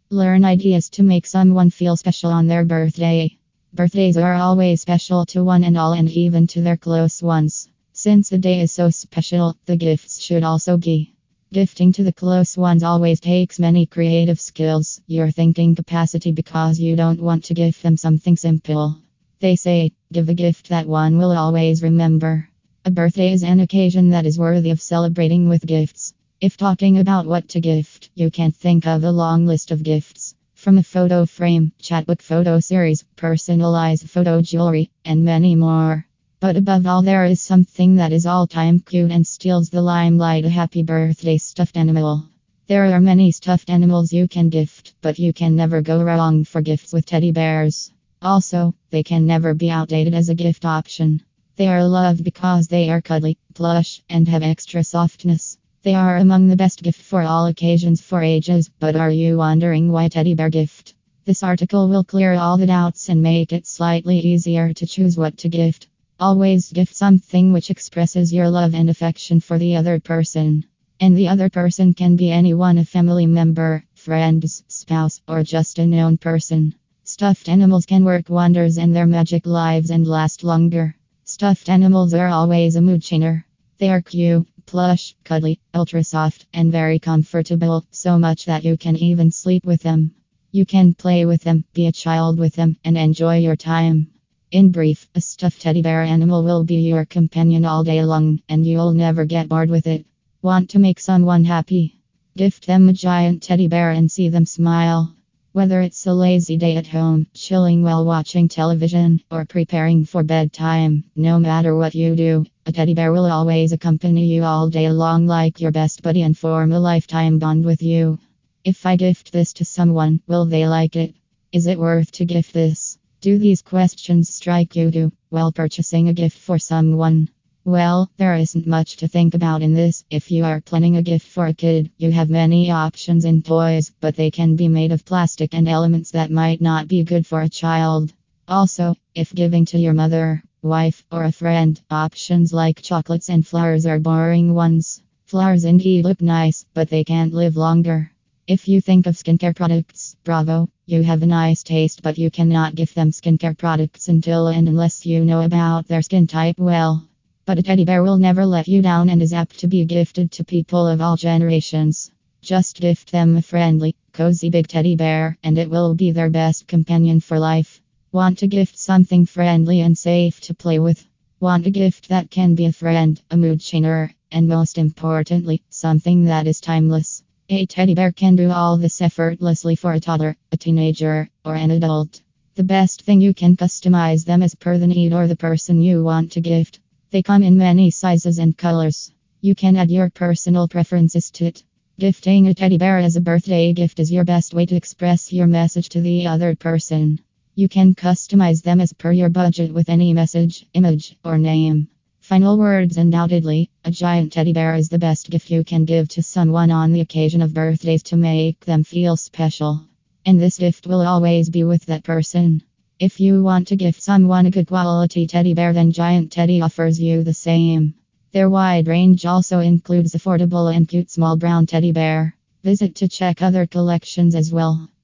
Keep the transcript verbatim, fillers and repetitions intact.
Learn ideas to make someone feel special on their birthday. Birthdays are always special to one and all, and even to their close ones. Since the day is so special, the gifts should also be. Gifting to the close ones always takes many creative skills, your thinking capacity, because you don't want to give them something simple. They say, give a gift that one will always remember. A birthday is an occasion that is worthy of celebrating with gifts. If talking about what to gift, you can think of a long list of gifts. From a photo frame, chatbook photo series, personalized photo jewelry, and many more. But above all, there is something that is all-time cute and steals the limelight: a happy birthday stuffed animal. There are many stuffed animals you can gift, but you can never go wrong for gifts with teddy bears. Also, they can never be outdated as a gift option. They are loved because they are cuddly, plush, and have extra softness. They are among the best gift for all occasions for ages. But are you wondering why teddy bear gift? This article will clear all the doubts and make it slightly easier to choose what to gift. Always gift something which expresses your love and affection for the other person. And the other person can be anyone: a family member, friends, spouse, or just a known person. Stuffed animals can work wonders in their magic lives and last longer. Stuffed animals are always a mood changer. They are cute, plush, cuddly, ultra soft, and very comfortable, so much that you can even sleep with them. You can play with them, be a child with them, and enjoy your time. In brief, a stuffed teddy bear animal will be your companion all day long, and you'll never get bored with it. Want to make someone happy? Gift them a giant teddy bear and see them smile. Whether it's a lazy day at home, chilling while watching television, or preparing for bedtime, no matter what you do, a teddy bear will always accompany you all day long like your best buddy and form a lifetime bond with you. If I gift this to someone, will they like it? Is it worth to gift this? Do these questions strike you too while purchasing a gift for someone? Well, there isn't much to think about in this. If you are planning a gift for a kid, you have many options in toys, but they can be made of plastic and elements that might not be good for a child. Also, if giving to your mother, wife, or a friend, options like chocolates and flowers are boring ones. Flowers indeed look nice, but they can't live longer. If you think of skincare products, bravo, you have a nice taste, but you cannot give them skincare products until and unless you know about their skin type well. But a teddy bear will never let you down and is apt to be gifted to people of all generations. Just gift them a friendly, cozy big teddy bear, and it will be their best companion for life. Want to gift something friendly and safe to play with? Want a gift that can be a friend, a mood changer, and most importantly, something that is timeless? A teddy bear can do all this effortlessly for a toddler, a teenager, or an adult. The best thing, you can customize them as per the need or the person you want to gift. They come in many sizes and colors. You can add your personal preferences to it. Gifting a teddy bear as a birthday gift is your best way to express your message to the other person. You can customize them as per your budget with any message, image, or name. Final words: undoubtedly, a giant teddy bear is the best gift you can give to someone on the occasion of birthdays to make them feel special. And this gift will always be with that person. If you want to gift someone a good quality teddy bear, then Giant Teddy offers you the same. Their wide range also includes affordable and cute small brown teddy bear. Visit to check other collections as well.